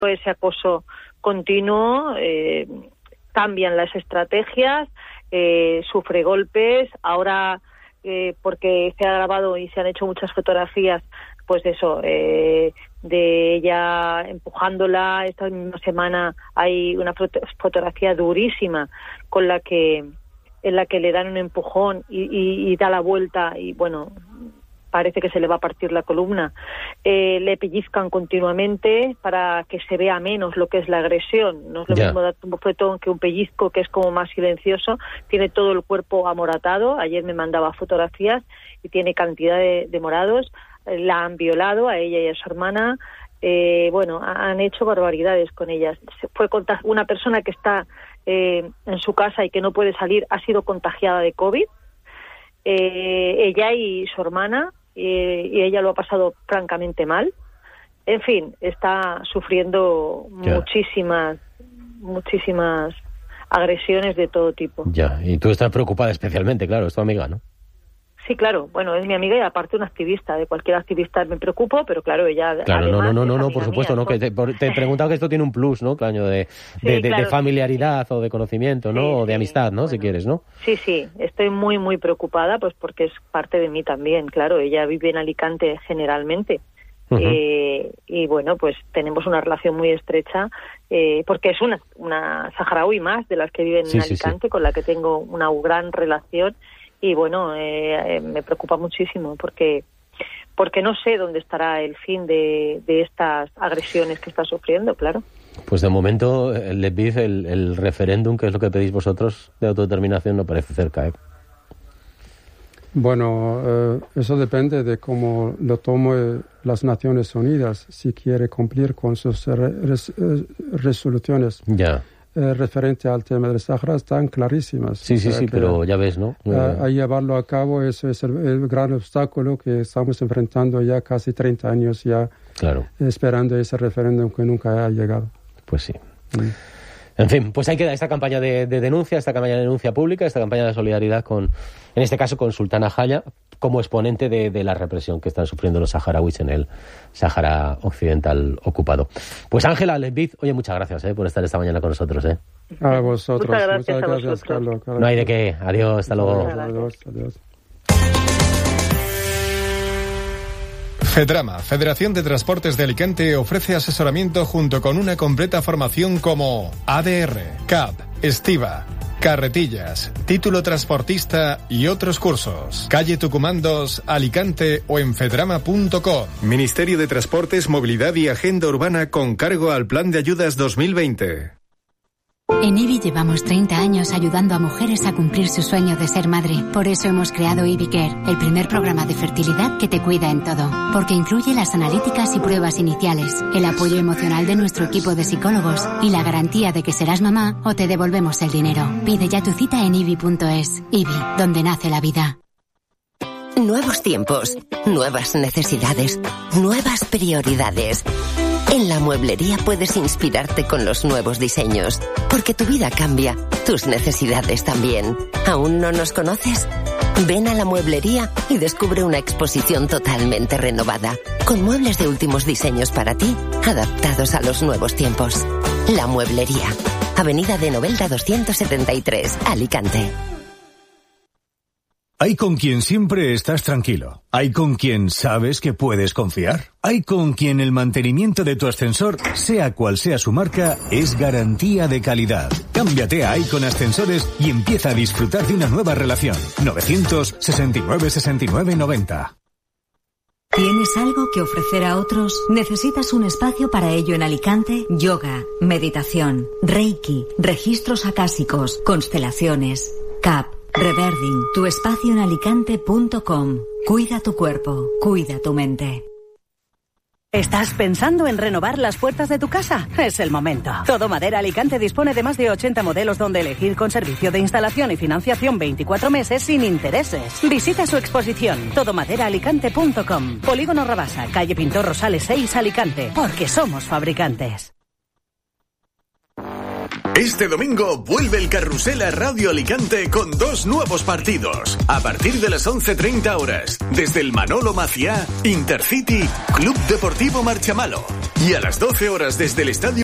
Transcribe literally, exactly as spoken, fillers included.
ese acoso continuo, eh, cambian las estrategias, eh, sufre golpes, ahora eh, porque se ha grabado y se han hecho muchas fotografías, pues eso, eh, de ella empujándola. Esta misma semana hay una foto- fotografía durísima con la que en la que le dan un empujón y, y, y da la vuelta y bueno, parece que se le va a partir la columna. Eh, le pellizcan continuamente para que se vea menos lo que es la agresión. No es lo Ya. mismo dar un bofetón que un pellizco, que es como más silencioso. Tiene todo el cuerpo amoratado. Ayer me mandaba fotografías y tiene cantidad de, de morados. Eh, La han violado a ella y a su hermana. Eh, bueno, han hecho barbaridades con ellas. Se fue contag- una persona que está eh, en su casa y que no puede salir ha sido contagiada de COVID. Eh, ella y su hermana, eh, y ella lo ha pasado francamente mal. En fin, está sufriendo Ya. muchísimas, muchísimas agresiones de todo tipo. Ya, y tú estás preocupada especialmente, claro, es tu amiga, ¿no? Sí, claro, bueno, es mi amiga y aparte una activista. De cualquier activista me preocupo, pero claro, ella Claro, no, además no, no, es no, no, amiga por supuesto, mía, no, que te, por- te he preguntado que esto tiene un plus, ¿no? Caño de, de, de- de claro. familiaridad o de conocimiento, ¿no? Sí, o de sí, amistad, ¿no? Si bueno. quieres, ¿no? Sí, sí, estoy muy, muy preocupada, pues porque es parte de mí también, claro. Ella vive en Alicante generalmente. Ujú. Eh, y bueno, pues tenemos una relación muy estrecha, eh, porque es una, una saharaui más de las que viven Sí, en sí, sí. Alicante, con la que tengo una gran relación. Y bueno, eh, eh, me preocupa muchísimo porque porque no sé dónde estará el fin de, de estas agresiones que está sufriendo, claro. Pues de momento, el Lebith, el, el referéndum, que es lo que pedís vosotros, de autodeterminación, no parece cerca, ¿eh? Bueno, eh, eso depende de cómo lo tomen las Naciones Unidas, si quiere cumplir con sus re- res- eh, resoluciones. Ya. Eh, referente al tema del Sahara están clarísimas. Sí, O sí, sea sí, que, pero ya ves, ¿no? eh, a llevarlo a cabo, eso es el, el gran obstáculo que estamos enfrentando ya casi treinta años ya, Claro, esperando ese referéndum que nunca ha llegado. pues sí. Mm. En fin, pues ahí queda esta campaña de, de denuncia, esta campaña de denuncia pública, esta campaña de solidaridad con, en este caso, con Sultana Jaya, como exponente de, de la represión que están sufriendo los saharauis en el Sáhara Occidental ocupado. Pues Ángela Lebith, oye, muchas gracias eh, por estar esta mañana con nosotros. Eh. A vosotros. Muchas gracias Muchas a gracias, vosotros. Carlos. Carlos. No hay de qué. Adiós, hasta luego. Adiós, adiós. Fedrama, Federación de Transportes de Alicante, ofrece asesoramiento junto con una completa formación como A D R, C A B, Estiva, carretillas, título transportista y otros cursos. Calle Tucumán dos, Alicante o en fedrama punto com. Ministerio de Transportes, Movilidad y Agenda Urbana con cargo al Plan de Ayudas dos mil veinte. En I B I llevamos treinta años ayudando a mujeres a cumplir su sueño de ser madre. Por eso hemos creado I B I Care, el primer programa de fertilidad que te cuida en todo. Porque incluye las analíticas y pruebas iniciales, el apoyo emocional de nuestro equipo de psicólogos y la garantía de que serás mamá o te devolvemos el dinero. Pide ya tu cita en ibi punto es. I B I, donde nace la vida. Nuevos tiempos, nuevas necesidades, nuevas prioridades. En la mueblería puedes inspirarte con los nuevos diseños, porque tu vida cambia, tus necesidades también. ¿Aún no nos conoces? Ven a la mueblería y descubre una exposición totalmente renovada, con muebles de últimos diseños para ti, adaptados a los nuevos tiempos. La mueblería. Avenida de Novelda doscientos setenta y tres, Alicante. Hay con quien siempre estás tranquilo. Hay con quien sabes que puedes confiar. Hay con quien el mantenimiento de tu ascensor, sea cual sea su marca, es garantía de calidad. Cámbiate a Icon Ascensores y empieza a disfrutar de una nueva relación. novecientos sesenta y nueve sesenta y nueve noventa. ¿Tienes algo que ofrecer a otros? ¿Necesitas un espacio para ello en Alicante? Yoga, meditación, Reiki, registros acásicos, constelaciones, C A P. Reverding, tu espacio en alicante punto com. Cuida tu cuerpo, cuida tu mente. ¿Estás pensando en renovar las puertas de tu casa? Es el momento. Todo Madera Alicante dispone de más de ochenta modelos donde elegir con servicio de instalación y financiación veinticuatro meses sin intereses. Visita su exposición, todo madera alicante punto com. Polígono Rabasa, calle Pintor Rosales seis, Alicante. Porque somos fabricantes. Este domingo vuelve el Carrusel a Radio Alicante con dos nuevos partidos. A partir de las once treinta horas, desde el Manolo Maciá, Intercity, Club Deportivo Marchamalo. Y a las doce horas desde el Estadio